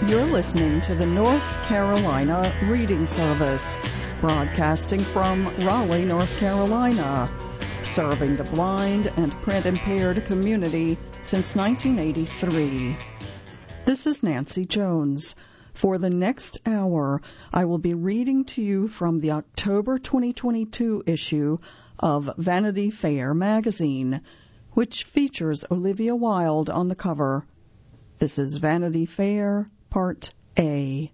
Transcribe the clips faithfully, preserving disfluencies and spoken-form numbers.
You're listening to the North Carolina Reading Service, broadcasting from Raleigh, North Carolina, serving the blind and print-impaired community since nineteen eighty-three. This is Nancy Jones. For the next hour, I will be reading to you from the October twenty twenty-two issue of Vanity Fair magazine, which features Olivia Wilde on the cover. This is Vanity Fair, Part A.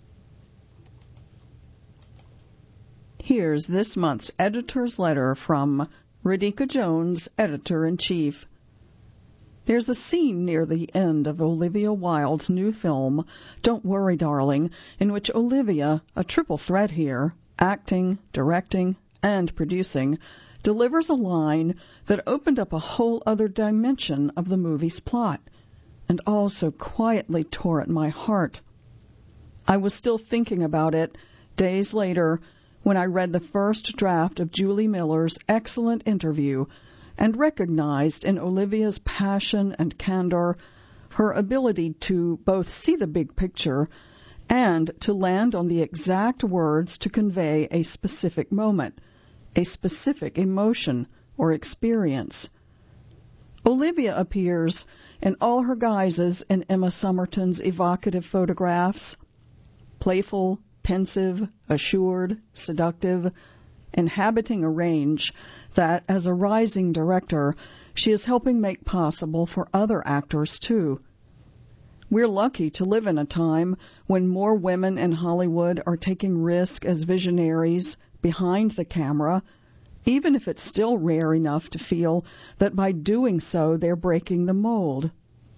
Here's this month's editor's letter from Radhika Jones, Editor-in-Chief. There's a scene near the end of Olivia Wilde's new film, Don't Worry, Darling, in which Olivia, a triple threat here, acting, directing, and producing, delivers a line that opened up a whole other dimension of the movie's plot, and also quietly tore at my heart. I was still thinking about it days later when I read the first draft of Julie Miller's excellent interview and recognized in Olivia's passion and candor her ability to both see the big picture and to land on the exact words to convey a specific moment, a specific emotion or experience. Olivia appears in all her guises in Emma Somerton's evocative photographs, playful, pensive, assured, seductive, inhabiting a range that, as a rising director, she is helping make possible for other actors, too. We're lucky to live in a time when more women in Hollywood are taking risk as visionaries behind the camera, even if it's still rare enough to feel that by doing so they're breaking the mold.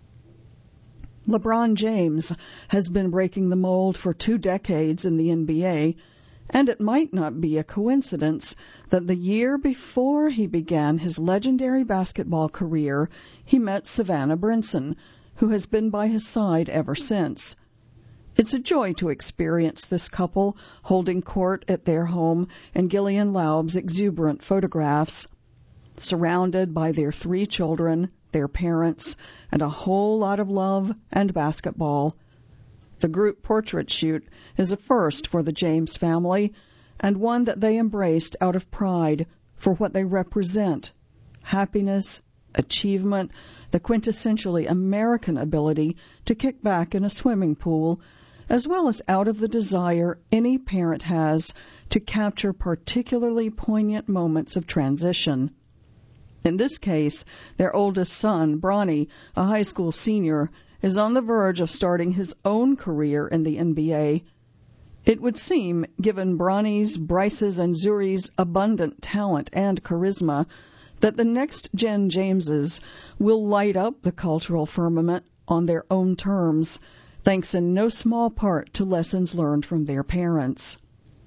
LeBron James has been breaking the mold for two decades in the N B A, and it might not be a coincidence that the year before he began his legendary basketball career, he met Savannah Brinson, who has been by his side ever since. It's a joy to experience this couple holding court at their home in Gillian Laub's exuberant photographs, surrounded by their three children, their parents, and a whole lot of love and basketball. The group portrait shoot is a first for the James family, and one that they embraced out of pride for what they represent: happiness, achievement, the quintessentially American ability to kick back in a swimming pool, as well as out of the desire any parent has to capture particularly poignant moments of transition. In this case, their oldest son, Bronny, a high school senior, is on the verge of starting his own career in the N B A. It would seem, given Bronny's, Bryce's, and Zuri's abundant talent and charisma, that the next Gen Jameses will light up the cultural firmament on their own terms, thanks in no small part to lessons learned from their parents.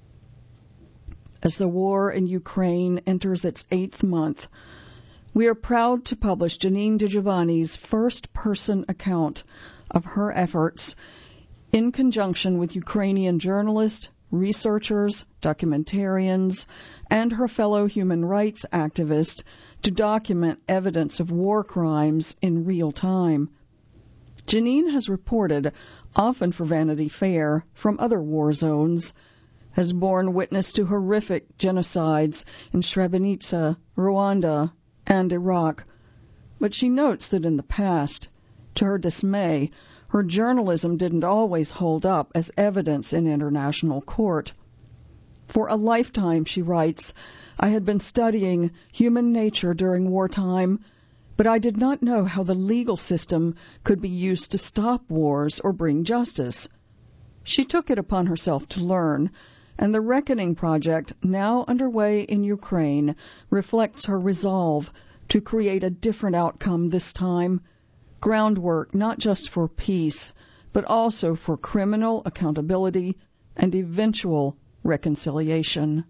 As the war in Ukraine enters its eighth month, we are proud to publish Janine DiGiovanni's first-person account of her efforts in conjunction with Ukrainian journalists, researchers, documentarians, and her fellow human rights activists to document evidence of war crimes in real time. Janine has reported, often for Vanity Fair, from other war zones, has borne witness to horrific genocides in Srebrenica, Rwanda, and Iraq, but she notes that in the past, to her dismay, her journalism didn't always hold up as evidence in international court. For a lifetime, she writes, I had been studying human nature during wartime, but I did not know how the legal system could be used to stop wars or bring justice. She took it upon herself to learn, and the Reckoning Project, now underway in Ukraine, reflects her resolve to create a different outcome this time, groundwork not just for peace, but also for criminal accountability and eventual reconciliation.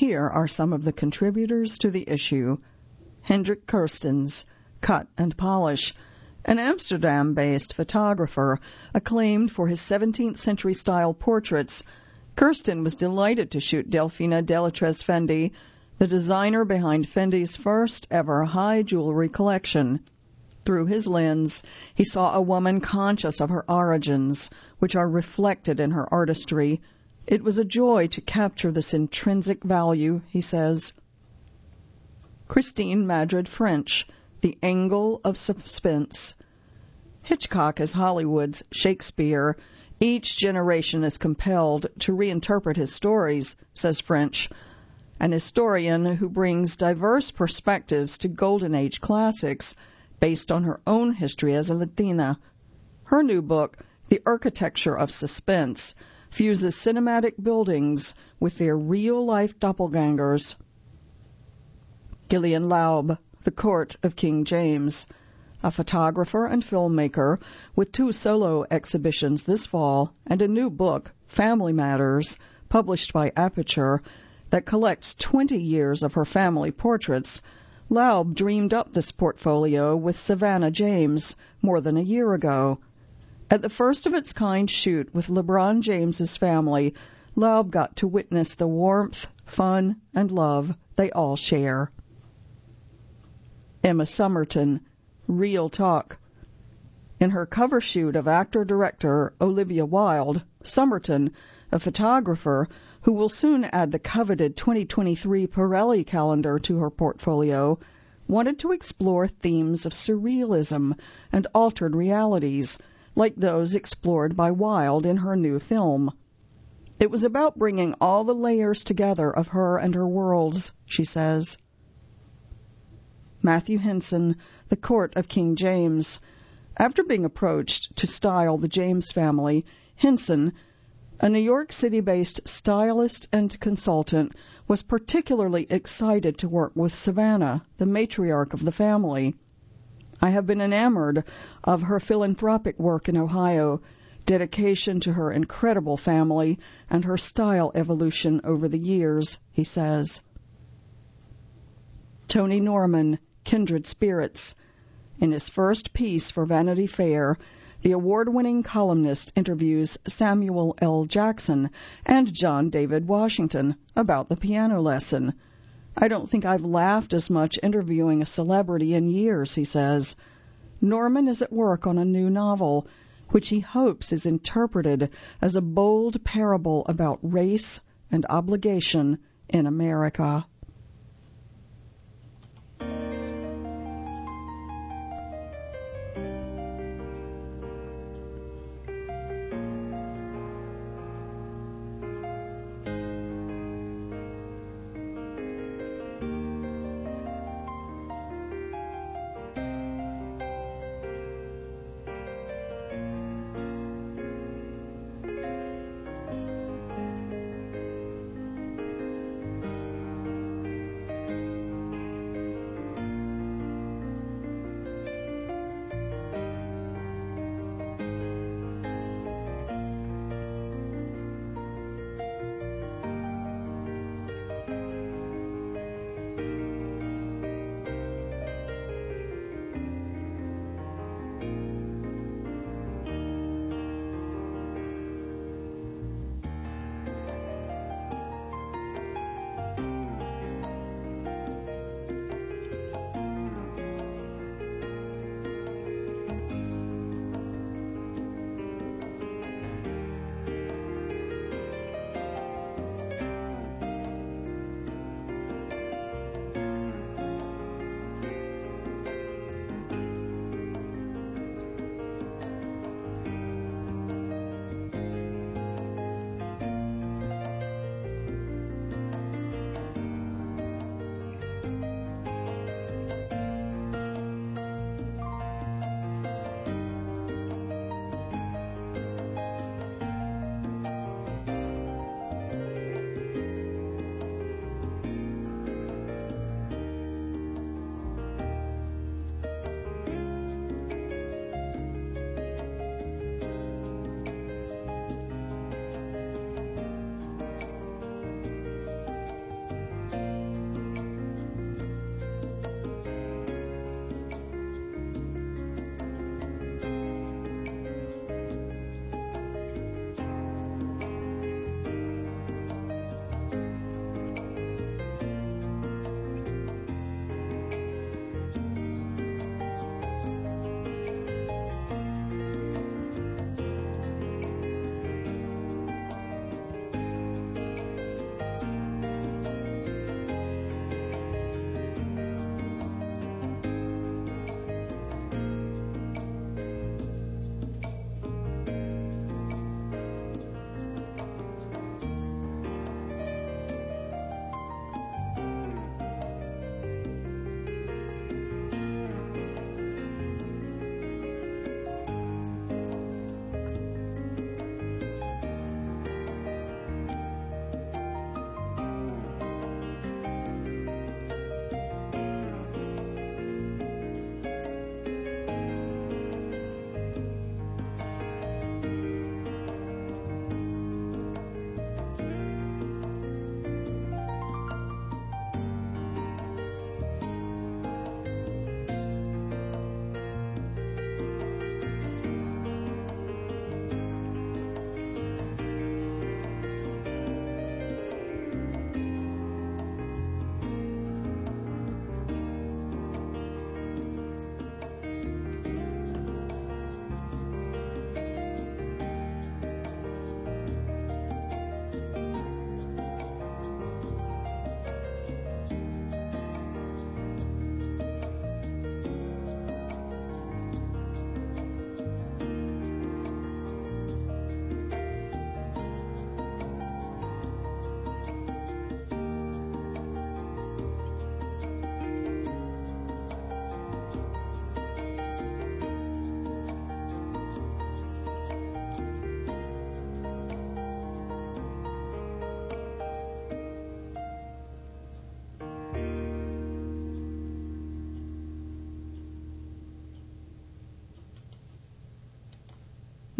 Here are some of the contributors to the issue. Hendrik Kerstens, Cut and Polish, an Amsterdam-based photographer acclaimed for his seventeenth century style portraits. Kirsten was delighted to shoot Delphina Delatrese Fendi, the designer behind Fendi's first ever high jewelry collection. Through his lens, he saw a woman conscious of her origins, which are reflected in her artistry. It was a joy to capture this intrinsic value, he says. Christine Madrid French, The Angle of Suspense. Hitchcock is Hollywood's Shakespeare. Each generation is compelled to reinterpret his stories, says French, an historian who brings diverse perspectives to Golden Age classics based on her own history as a Latina. Her new book, The Architecture of Suspense, fuses cinematic buildings with their real-life doppelgangers. Gillian Laub, The Court of King James, a photographer and filmmaker with two solo exhibitions this fall and a new book, Family Matters, published by Aperture, that collects twenty years of her family portraits. Laub dreamed up this portfolio with Savannah James more than a year ago. At the first-of-its-kind shoot with LeBron James's family, Laub got to witness the warmth, fun, and love they all share. Emma Somerton, Real Talk. In her cover shoot of actor-director Olivia Wilde, Somerton, a photographer who will soon add the coveted twenty twenty-three Pirelli calendar to her portfolio, wanted to explore themes of surrealism and altered realities, like those explored by Wilde in her new film. It was about bringing all the layers together of her and her worlds, she says. Matthew Henson, The Court of King James. After being approached to style the James family, Henson, a New York City-based stylist and consultant, was particularly excited to work with Savannah, the matriarch of the family. I have been enamored of her philanthropic work in Ohio, dedication to her incredible family, and her style evolution over the years, he says. Tony Norman, Kindred Spirits. In his first piece for Vanity Fair, the award-winning columnist interviews Samuel L. Jackson and John David Washington about the piano lesson. I don't think I've laughed as much interviewing a celebrity in years, he says. Norman is at work on a new novel, which he hopes is interpreted as a bold parable about race and obligation in America.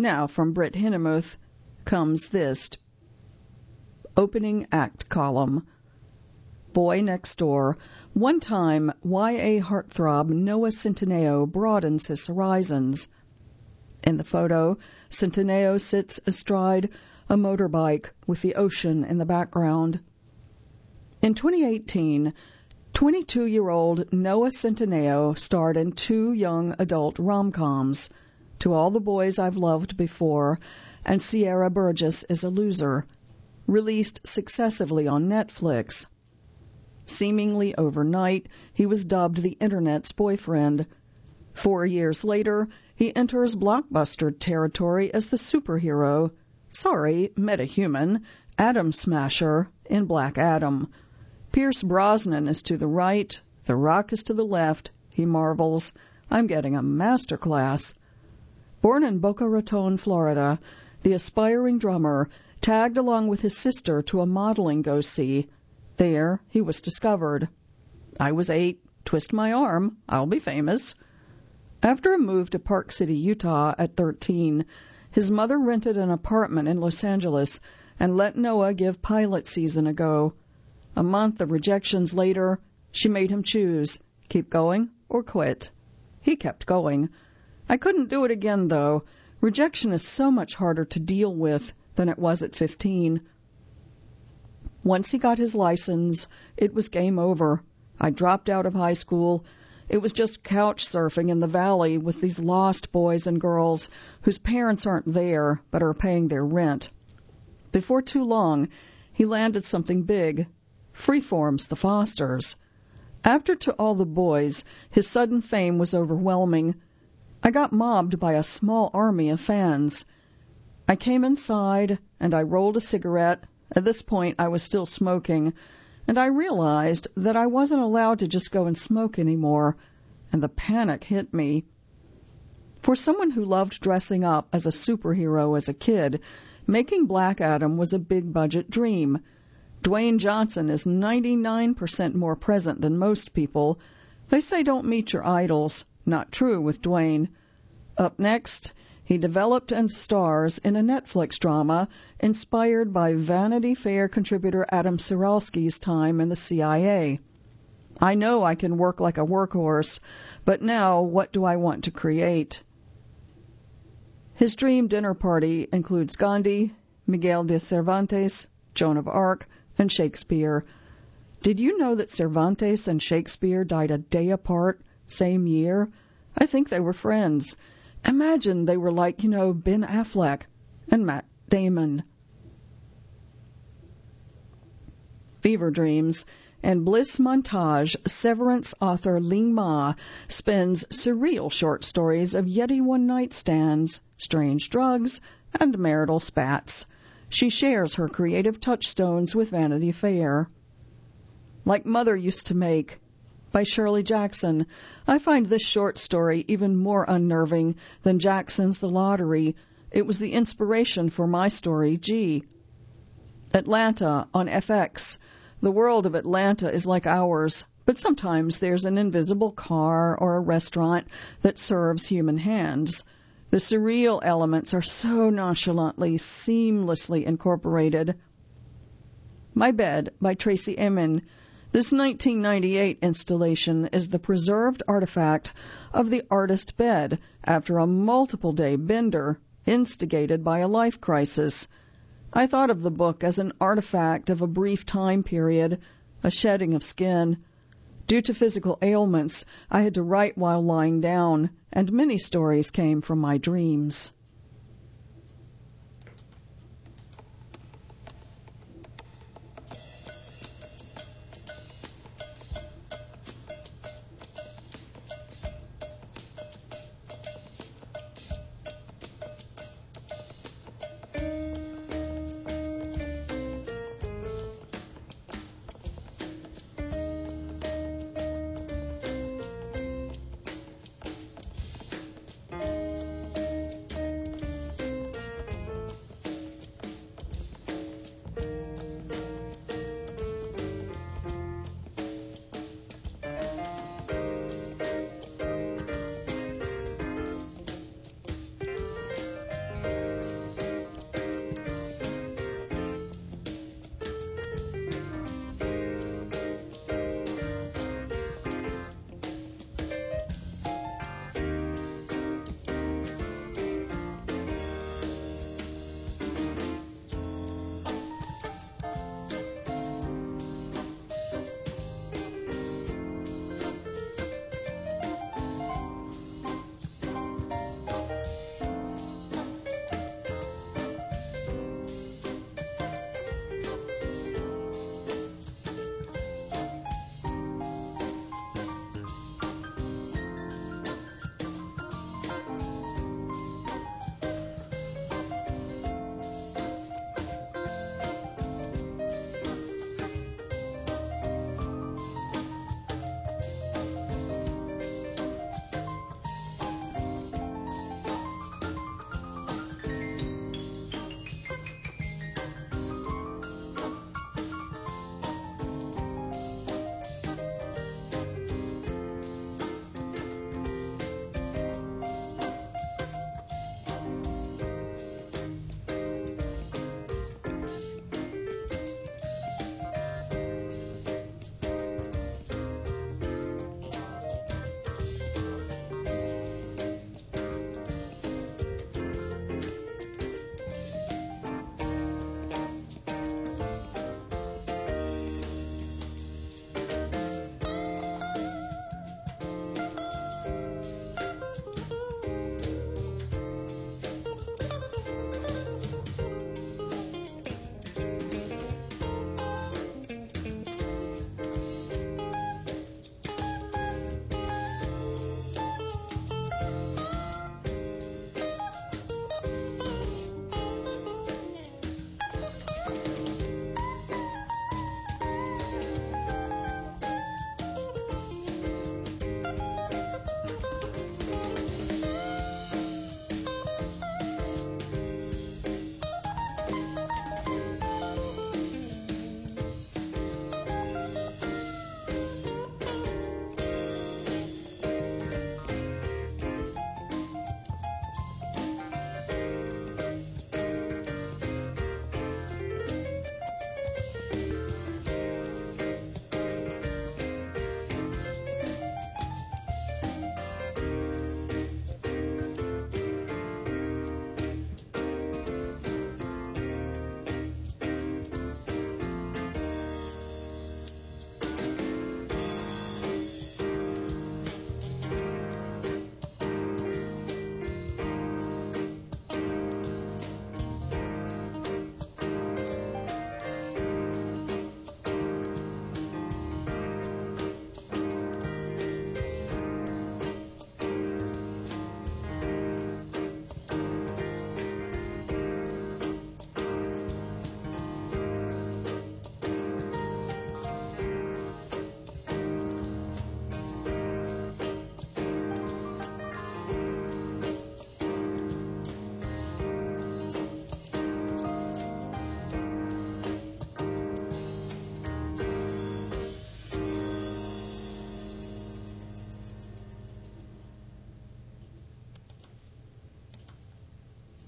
Now, from Britt Hinnemuth comes this opening act column. Boy Next Door. One time, Y A heartthrob Noah Centineo broadens his horizons. In the photo, Centineo sits astride a motorbike with the ocean in the background. In twenty eighteen, twenty-two-year-old Noah Centineo starred in two young adult rom-coms, To All the Boys I've Loved Before and Sierra Burgess is a Loser, released successively on Netflix. Seemingly overnight, he was dubbed the Internet's boyfriend. Four years later, he enters blockbuster territory as the superhero, sorry, metahuman, Atom Smasher in Black Adam. Pierce Brosnan is to the right, The Rock is to the left. He marvels, I'm getting a master class. Born in Boca Raton, Florida, the aspiring drummer tagged along with his sister to a modeling go-see. There, he was discovered. I was eight. Twist my arm. I'll be famous. After a move to Park City, Utah at thirteen, his mother rented an apartment in Los Angeles and let Noah give pilot season a go. A month of rejections later, she made him choose, keep going or quit. He kept going. I couldn't do it again, though. Rejection is so much harder to deal with than it was at fifteen. Once he got his license, it was game over. I dropped out of high school. It was just couch surfing in the valley with these lost boys and girls whose parents aren't there but are paying their rent. Before too long, he landed something big. Freeform's The Fosters. After To All the Boys, his sudden fame was overwhelming. I got mobbed by a small army of fans. I came inside, and I rolled a cigarette. At this point, I was still smoking, and I realized that I wasn't allowed to just go and smoke anymore, and the panic hit me. For someone who loved dressing up as a superhero as a kid, making Black Adam was a big-budget dream. Dwayne Johnson is ninety-nine percent more present than most people. They say don't meet your idols. Not true with Dwayne. Up next, he developed and stars in a Netflix drama inspired by Vanity Fair contributor Adam Siralski's time in the C I A. I know I can work like a workhorse, but now what do I want to create? His dream dinner party includes Gandhi, Miguel de Cervantes, Joan of Arc, and Shakespeare. Did you know that Cervantes and Shakespeare died a day apart, same year? I think they were friends. Imagine they were like, you know, Ben Affleck and Matt Damon. Fever Dreams and Bliss Montage, Severance author Ling Ma spins surreal short stories of Yeti one-night stands, strange drugs, and marital spats. She shares her creative touchstones with Vanity Fair. Like Mother Used to Make, by Shirley Jackson. I find this short story even more unnerving than Jackson's The Lottery. It was the inspiration for my story, G. Atlanta on F X. The world of Atlanta is like ours, but sometimes there's an invisible car or a restaurant that serves human hands. The surreal elements are so nonchalantly, seamlessly incorporated. My Bed by Tracy Emin. This nineteen ninety-eight installation is the preserved artifact of the artist bed after a multiple-day bender instigated by a life crisis. I thought of the book as an artifact of a brief time period, a shedding of skin. Due to physical ailments, I had to write while lying down, and many stories came from my dreams.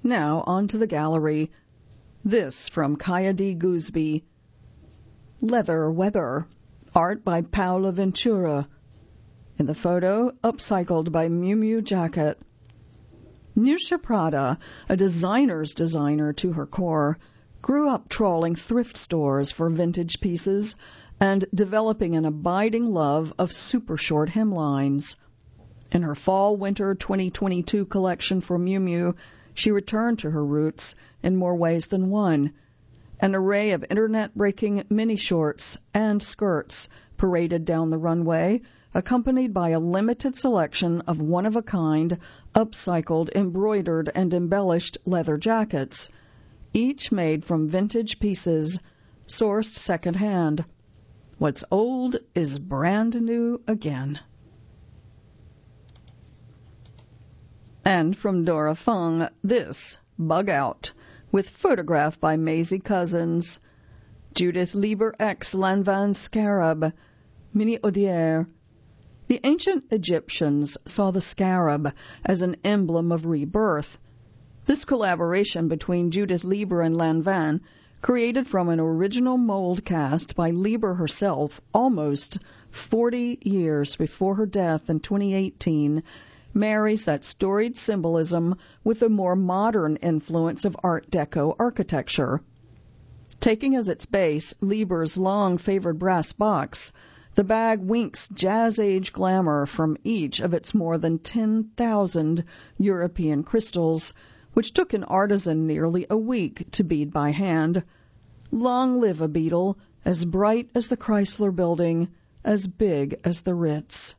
Now on to the gallery. This from Kaya D. Gooseby. Leather Weather. Art by Paola Ventura. In the photo, upcycled by Miu Miu Jacket. Nusha Prada, a designer's designer to her core, grew up trawling thrift stores for vintage pieces and developing an abiding love of super short hemlines. In her fall-winter twenty twenty-two collection for Miu Miu, she returned to her roots in more ways than one. An array of internet-breaking mini-shorts and skirts paraded down the runway, accompanied by a limited selection of one-of-a-kind, upcycled, embroidered, and embellished leather jackets, each made from vintage pieces, sourced second-hand. What's old is brand new again. And from Dora Fung, this, Bug Out, with photograph by Maisie Cousins. Judith Lieber X Lanvin Scarab, Mini Odier. The ancient Egyptians saw the scarab as an emblem of rebirth. This collaboration between Judith Lieber and Lanvin, created from an original mold cast by Lieber herself almost forty years before her death in twenty eighteen, marries that storied symbolism with the more modern influence of Art Deco architecture. Taking as its base Lieber's long-favored brass box, the bag winks jazz-age glamour from each of its more than ten thousand European crystals, which took an artisan nearly a week to bead by hand. Long live a beetle, as bright as the Chrysler Building, as big as the Ritz.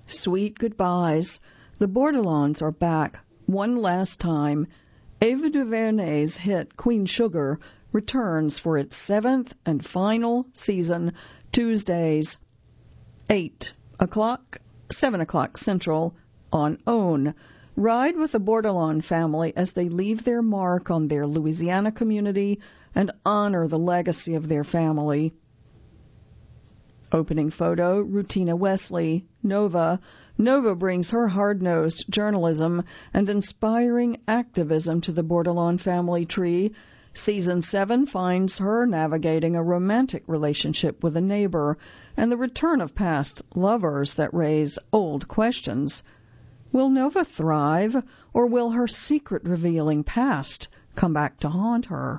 sweet goodbyes. The Bordelons are back one last time. Ava DuVernay's hit Queen Sugar returns for its seventh and final season, Tuesdays, eight o'clock, seven o'clock Central, on OWN. Ride with the Bordelon family as they leave their mark on their Louisiana community and honor the legacy of their family. Opening photo, Rutina Wesley, Nova. Nova brings her hard-nosed journalism and inspiring activism to the Bordelon family tree. Season seven finds her navigating a romantic relationship with a neighbor and the return of past lovers that raise old questions. Will Nova thrive, or will her secret-revealing past come back to haunt her?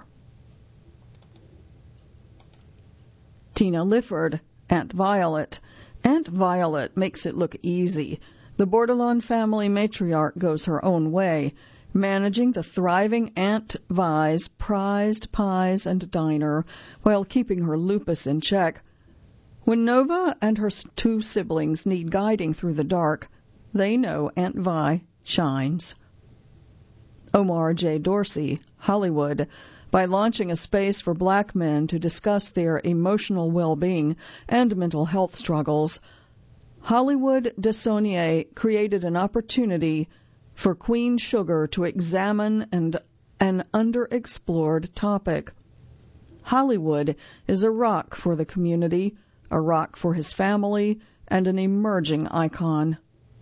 Tina Lifford, Aunt Violet. Aunt Violet makes it look easy. The Bordelon family matriarch goes her own way, managing the thriving Aunt Vi's prized pies and diner while keeping her lupus in check. When Nova and her two siblings need guiding through the dark, they know Aunt Vi shines. Omar J. Dorsey, Hollywood. By launching a space for black men to discuss their emotional well-being and mental health struggles, Hollywood Dessonier created an opportunity for Queen Sugar to examine and an underexplored topic. Hollywood is a rock for the community, a rock for his family, and an emerging icon.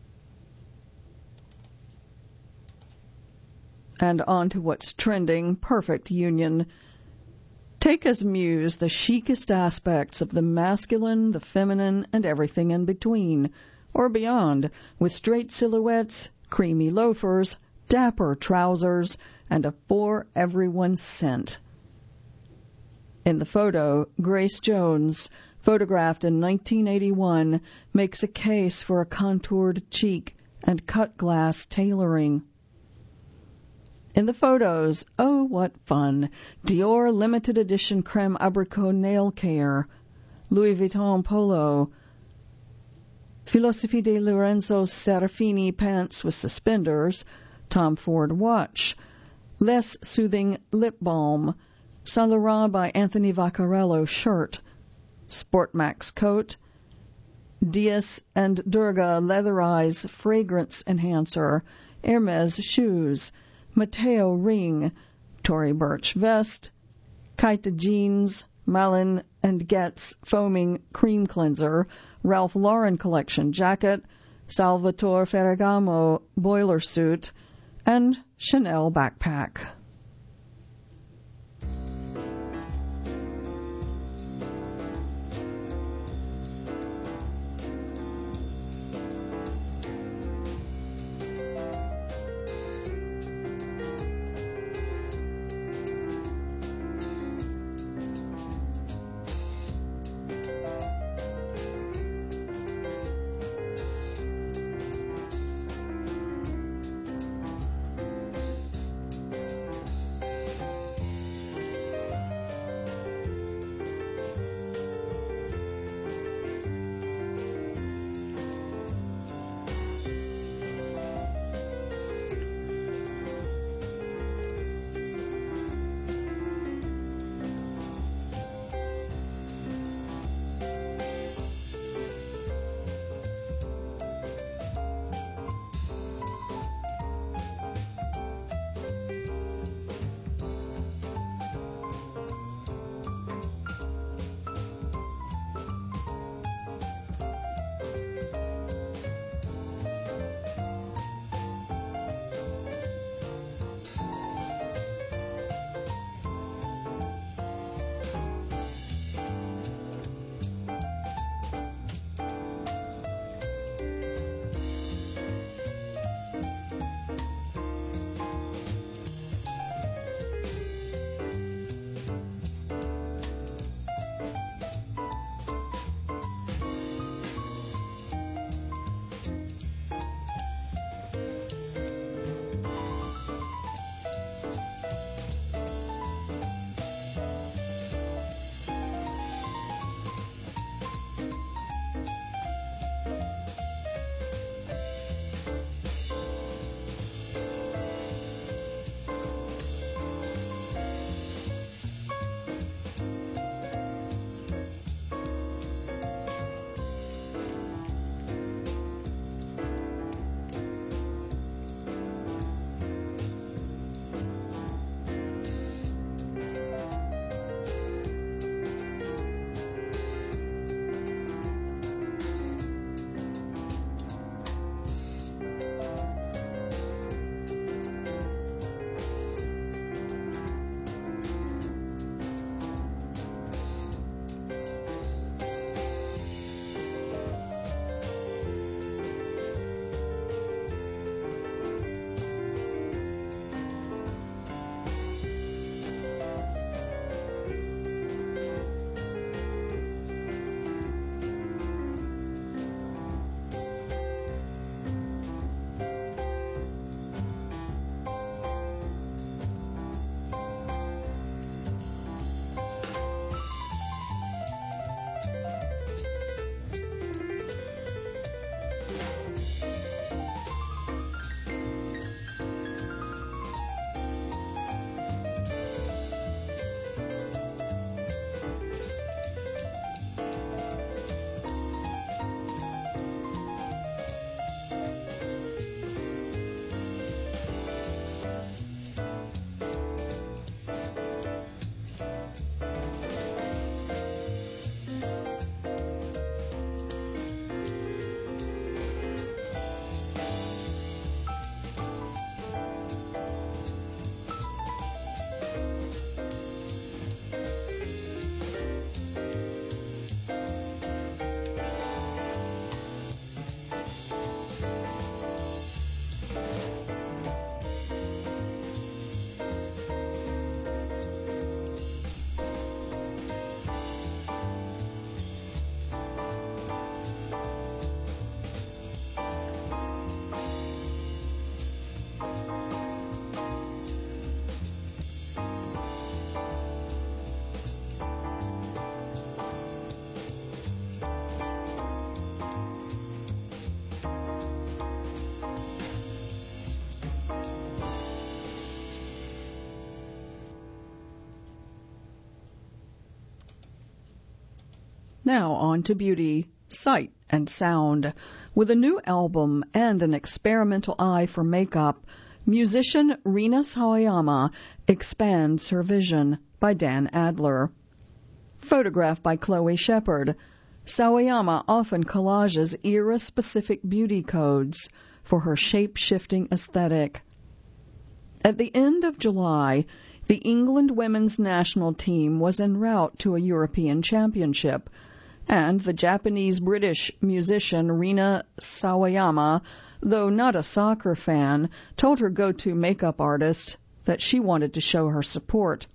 And on to what's trending, Perfect Union. Take as muse the chicest aspects of the masculine, the feminine, and everything in between, or beyond, with straight silhouettes, creamy loafers, dapper trousers, and a for-everyone scent. In the photo, Grace Jones, photographed in nineteen eighty-one, makes a case for a contoured cheek and cut-glass tailoring. In the photos, oh, what fun! Dior limited edition creme abricot nail care, Louis Vuitton polo, Philosophe de Lorenzo Serafini pants with suspenders, Tom Ford watch, less soothing lip balm, Saint Laurent by Anthony Vaccarello shirt, Sportmax coat, Dias and Durga leatherize fragrance enhancer, Hermes shoes, Mateo ring, Tory Burch vest, Kaita jeans, Malin and Getz foaming cream cleanser, Ralph Lauren collection jacket, Salvatore Ferragamo boiler suit, and Chanel backpack. Now on to beauty, sight, and sound. With a new album and an experimental eye for makeup, musician Rina Sawayama expands her vision, by Dan Adler. Photographed by Chloe Shepard, Sawayama often collages era-specific beauty codes for her shape-shifting aesthetic. At the end of July, the England women's national team was en route to a European championship, and the Japanese-British musician Rina Sawayama, though not a soccer fan, told her go-to makeup artist that she wanted to show her support.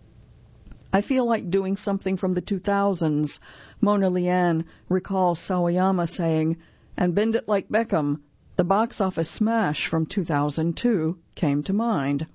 "I feel like doing something from the two thousands, Mona Lian recalls Sawayama saying, and Bend It Like Beckham, the box office smash from two thousand two, came to mind.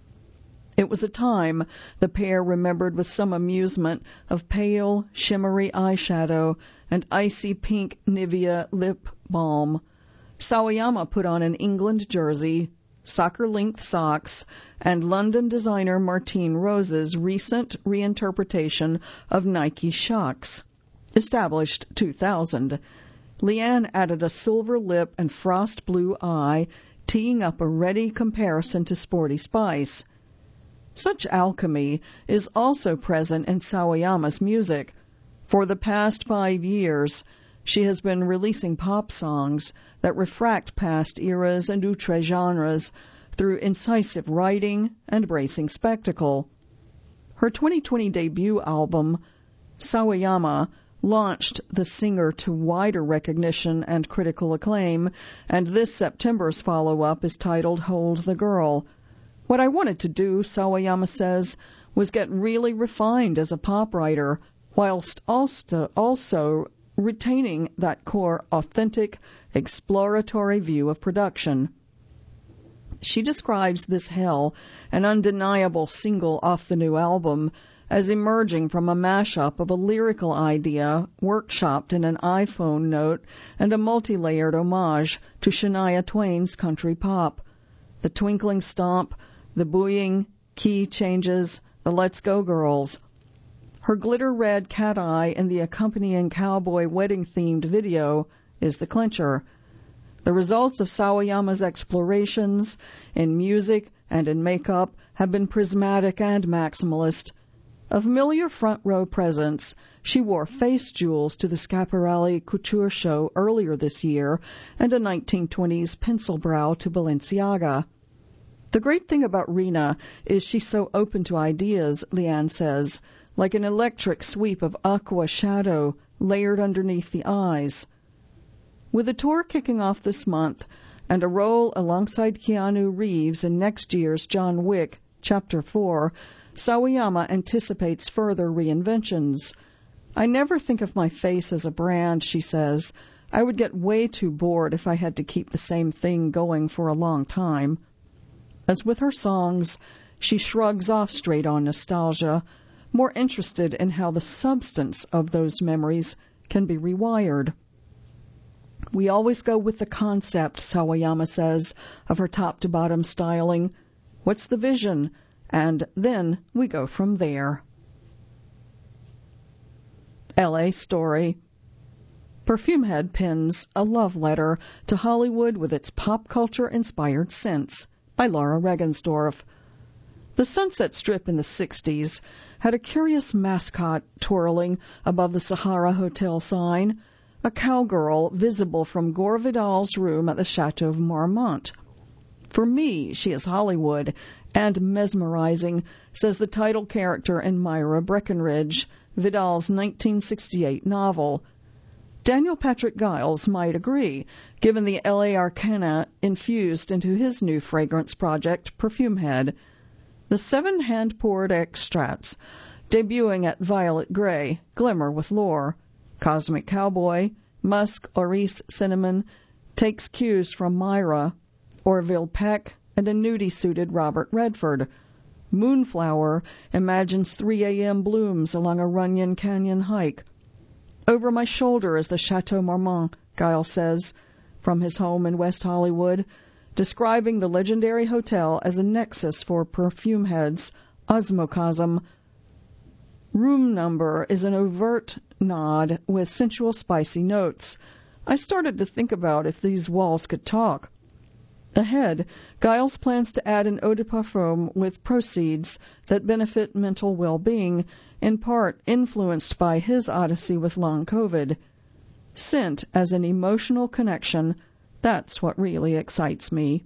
It was a time, the pair remembered with some amusement, of pale, shimmery eyeshadow and icy pink Nivea lip balm. Sawayama put on an England jersey, soccer-length socks, and London designer Martine Rose's recent reinterpretation of Nike Shox, established two thousand. Lian added a silver lip and frost blue eye, teeing up a ready comparison to Sporty Spice. Such alchemy is also present in Sawayama's music. For the past five years, she has been releasing pop songs that refract past eras and outre genres through incisive writing and bracing spectacle. Her twenty twenty debut album, Sawayama, launched the singer to wider recognition and critical acclaim, and this September's follow-up is titled Hold the Girl. "What I wanted to do," Sawayama says, "was get really refined as a pop writer, whilst also, also retaining that core, authentic, exploratory view of production." She describes this hell, an undeniable single off the new album, as emerging from a mashup of a lyrical idea workshopped in an iPhone note and a multi-layered homage to Shania Twain's country pop. The twinkling stomp, the buoying, key changes, the Let's Go Girls. Her glitter-red cat eye and the accompanying cowboy wedding-themed video is the clincher. The results of Sawayama's explorations in music and in makeup have been prismatic and maximalist. A familiar front-row presence, she wore face jewels to the Schiaparelli couture show earlier this year and a nineteen twenties pencil brow to Balenciaga. The great thing about Rina is she's so open to ideas, Lian says, like an electric sweep of aqua shadow layered underneath the eyes. With the tour kicking off this month and a role alongside Keanu Reeves in next year's John Wick, Chapter four, Sawayama anticipates further reinventions. "I never think of my face as a brand," she says. "I would get way too bored if I had to keep the same thing going for a long time." As with her songs, she shrugs off straight-on nostalgia, more interested in how the substance of those memories can be rewired. "We always go with the concept," Sawayama says, of her top-to-bottom styling. "What's the vision? And then we go from there." L A Story. Perfumehead pens a love letter to Hollywood with its pop culture-inspired scents, by Laura Regensdorf. The Sunset Strip in the sixties had a curious mascot twirling above the Sahara Hotel sign, a cowgirl visible from Gore Vidal's room at the Chateau of Marmont. "For me, she is Hollywood and mesmerizing," says the title character in Myra Breckenridge, Vidal's nineteen sixty-eight novel. Daniel Patrick Giles might agree, given the L A arcana infused into his new fragrance project, Perfumehead. The seven hand-poured extracts, debuting at Violet Grey, glimmer with lore. Cosmic Cowboy, Musk, Orris Cinnamon, takes cues from Myra, Orville Peck, and a nudie-suited Robert Redford. Moonflower imagines three a.m. blooms along a Runyon Canyon hike. "Over my shoulder is the Chateau Marmont," Giles says, from his home in West Hollywood, describing the legendary hotel as a nexus for Perfumehead's osmocosm. Room number is an overt nod with sensual, spicy notes. I started to think about if these walls could talk. Ahead, Giles plans to add an eau de parfum with proceeds that benefit mental well-being, in part influenced by his odyssey with long COVID. Scent as an emotional connection, that's what really excites me.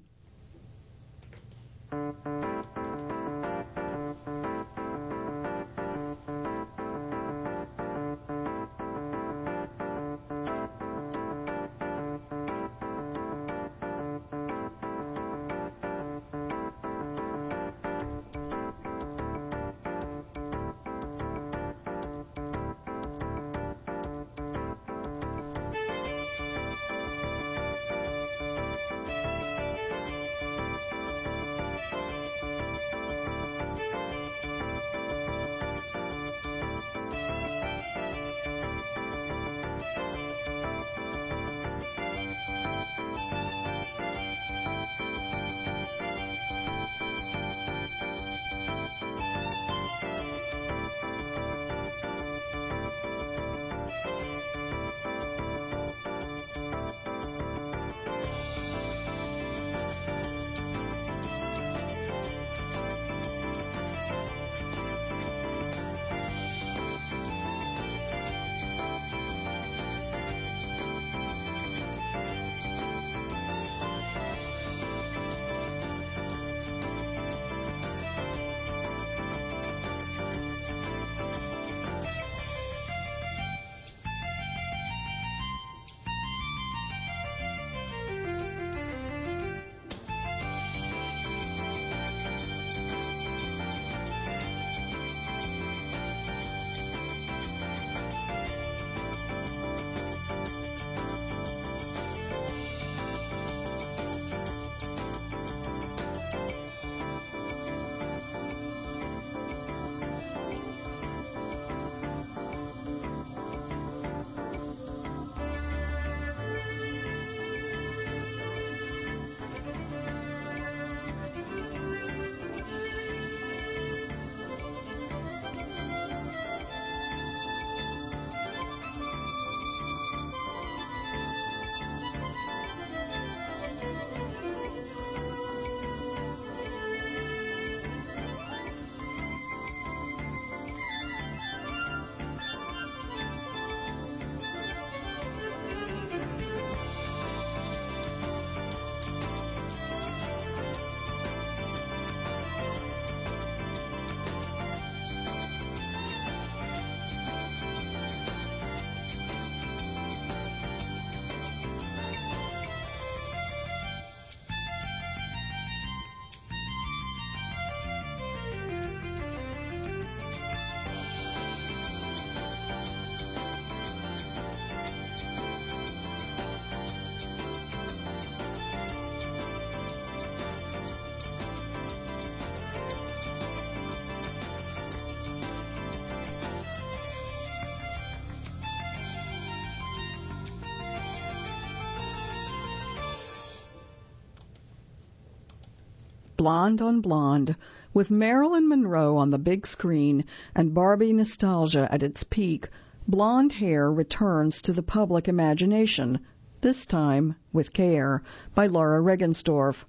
Blonde on Blonde, with Marilyn Monroe on the big screen and Barbie nostalgia at its peak, blonde hair returns to the public imagination, this time with care, by Laura Regensdorf.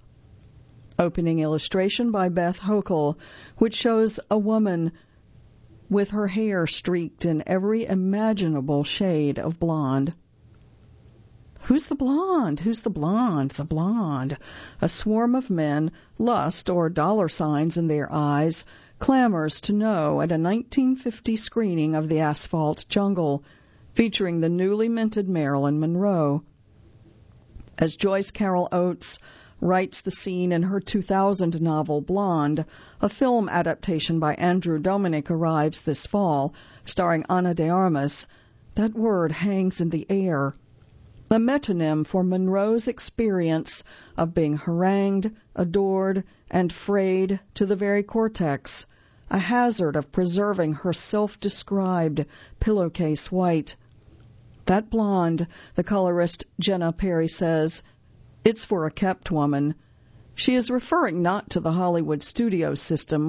Opening illustration by Beth Hochul, which shows a woman with her hair streaked in every imaginable shade of blonde. Who's the blonde? Who's the blonde? The blonde. A swarm of men, lust or dollar signs in their eyes, clamors to know at a nineteen fifty screening of The Asphalt Jungle, featuring the newly minted Marilyn Monroe. As Joyce Carol Oates writes the scene in her two thousand novel Blonde, a film adaptation by Andrew Dominic arrives this fall, starring Ana de Armas, that word hangs in the air. A metonym for Monroe's experience of being harangued, adored, and frayed to the very cortex, a hazard of preserving her self-described pillowcase white. That blonde, the colorist Jenna Perry says, it's for a kept woman. She is referring not to the Hollywood studio system,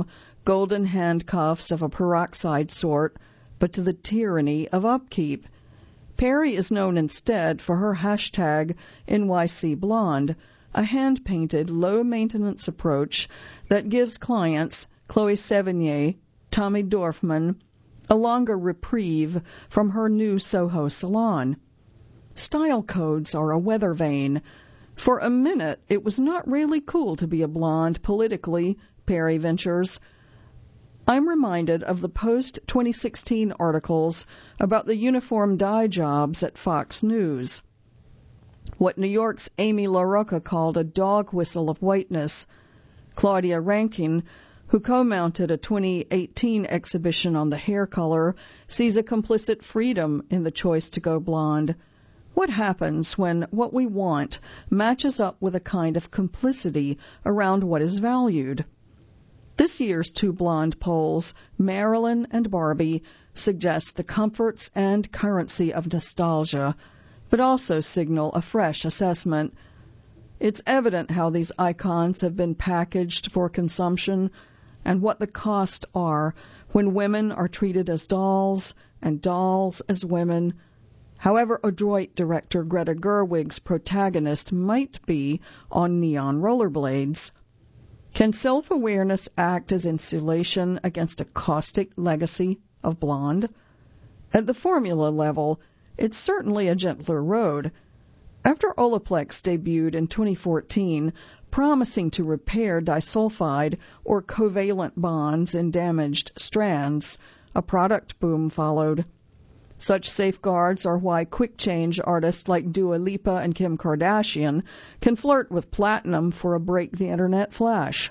golden handcuffs of a peroxide sort, but to the tyranny of upkeep. Perry is known instead for her hashtag N Y C Blonde, a hand-painted, low-maintenance approach that gives clients Chloe Sevigny, Tommy Dorfman, a longer reprieve from her new Soho salon. Style codes are a weather vane. For a minute, it was not really cool to be a blonde politically, Perry ventures. I'm reminded of the post twenty sixteen articles about the uniform dye jobs at Fox News. What New York's Amy LaRocca called a dog whistle of whiteness. Claudia Rankine, who co-mounted a twenty eighteen exhibition on the hair color, sees a complicit freedom in the choice to go blonde. What happens when what we want matches up with a kind of complicity around what is valued? This year's two blonde polls, Marilyn and Barbie, suggest the comforts and currency of nostalgia, but also signal a fresh assessment. It's evident how these icons have been packaged for consumption and what the costs are when women are treated as dolls and dolls as women. However adroit director Greta Gerwig's protagonist might be on neon rollerblades. Can self-awareness act as insulation against a caustic legacy of blonde? At the formula level, it's certainly a gentler road. After Olaplex debuted in twenty fourteen, promising to repair disulfide or covalent bonds in damaged strands, a product boom followed. Such safeguards are why quick-change artists like Dua Lipa and Kim Kardashian can flirt with platinum for a break-the-internet flash.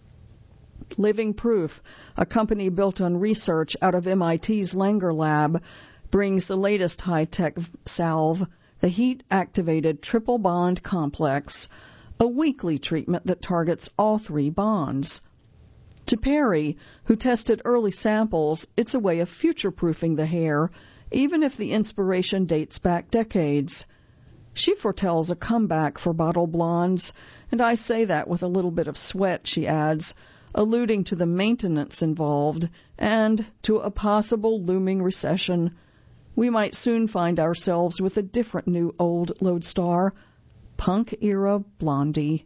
Living Proof, a company built on research out of M I T's Langer Lab, brings the latest high-tech salve, the heat-activated triple bond complex, a weekly treatment that targets all three bonds. To Perry, who tested early samples, it's a way of future-proofing the hair, even if the inspiration dates back decades. She foretells a comeback for bottle blondes, and I say that with a little bit of sweat, she adds, alluding to the maintenance involved and to a possible looming recession. We might soon find ourselves with a different new old lodestar, punk-era Blondie.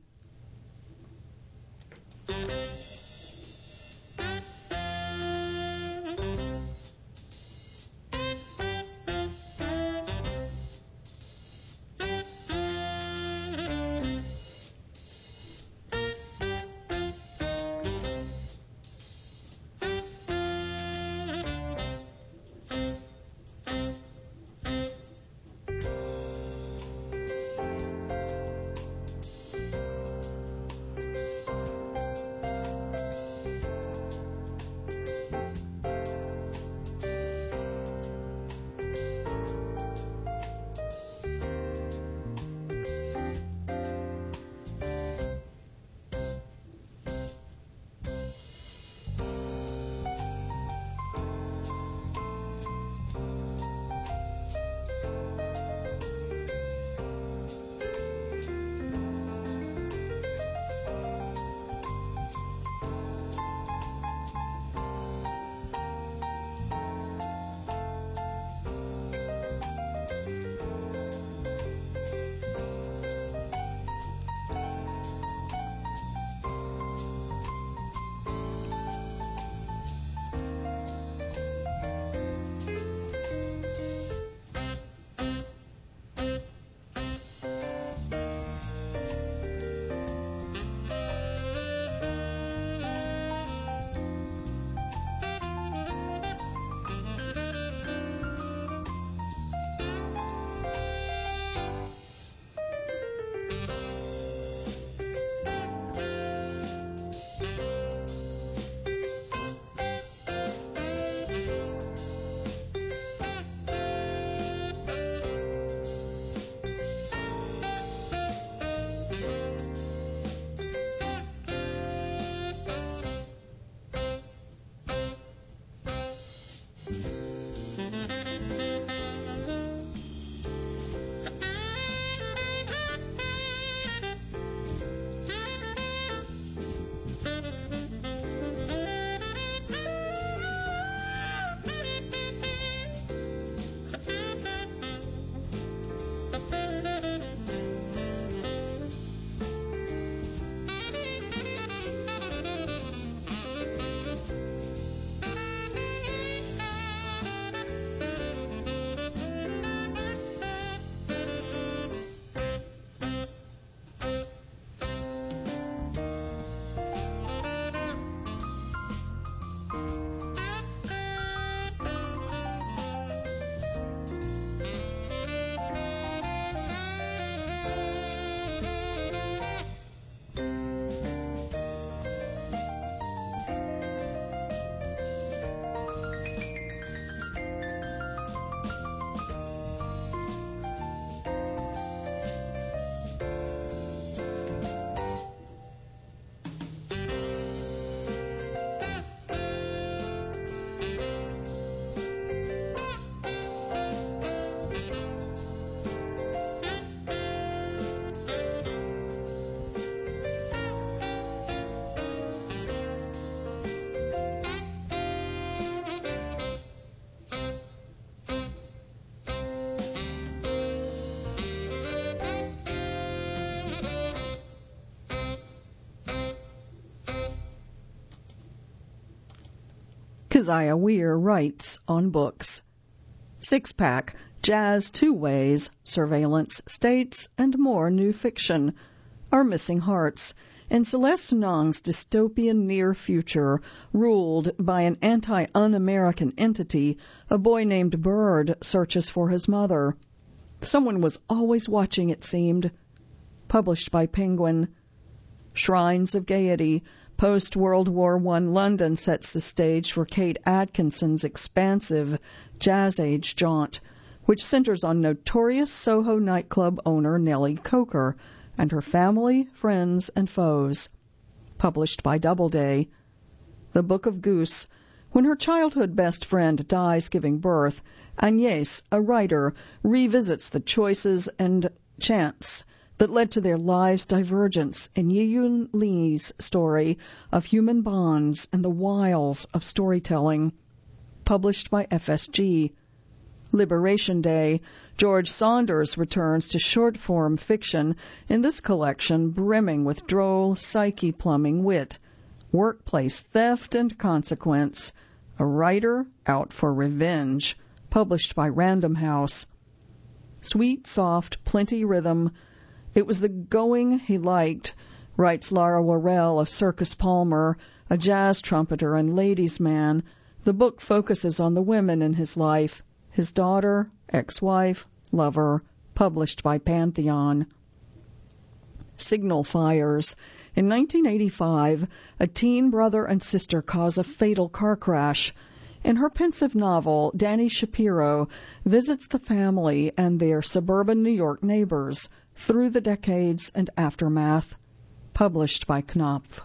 Keziah Weir writes on books. Six Pack, Jazz Two Ways, Surveillance States, and more new fiction. Our Missing Hearts. In Celeste Nong's dystopian near future, ruled by an anti-un-American entity, a boy named Bird searches for his mother. Someone was always watching, it seemed. Published by Penguin. Shrines of Gaiety. Post-World War One London sets the stage for Kate Atkinson's expansive Jazz Age jaunt, which centers on notorious Soho nightclub owner Nellie Coker and her family, friends, and foes. Published by Doubleday. The Book of Goose. When her childhood best friend dies giving birth, Agnès, a writer, revisits the choices and chance that led to their lives' divergence in Yi-Yun Lee's story of human bonds and the wiles of storytelling. Published by F S G. Liberation Day. George Saunders returns to short-form fiction in this collection brimming with droll, psyche-plumbing wit, workplace theft and consequence. A writer out for revenge. Published by Random House. Sweet, soft, plenty rhythm. It was the going he liked, writes Lara Worrell of Circus Palmer, a jazz trumpeter and ladies' man. The book focuses on the women in his life, his daughter, ex-wife, lover, published by Pantheon. Signal Fires. In nineteen eighty-five, a teen brother and sister cause a fatal car crash. In her pensive novel, Dani Shapiro visits the family and their suburban New York neighbors through the decades and aftermath. Published by Knopf.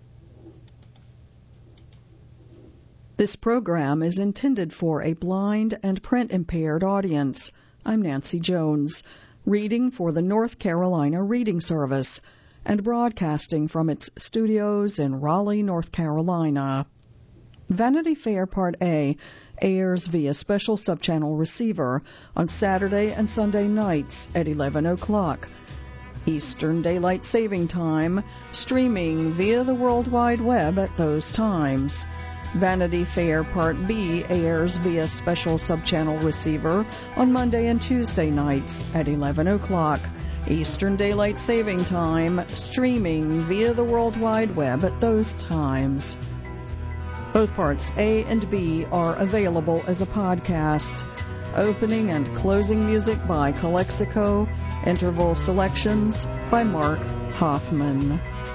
This program is intended for a blind and print-impaired audience. I'm Nancy Jones, reading for the North Carolina Reading Service and broadcasting from its studios in Raleigh, North Carolina. Vanity Fair Part A airs via special subchannel receiver on Saturday and Sunday nights at eleven o'clock. Eastern Daylight Saving Time, streaming via the World Wide Web at those times. Vanity Fair Part B airs via special subchannel receiver on Monday and Tuesday nights at eleven o'clock. Eastern Daylight Saving Time, streaming via the World Wide Web at those times. Both parts A and B are available as a podcast. Opening and closing music by Calexico. Interval selections by Mark Hoffman.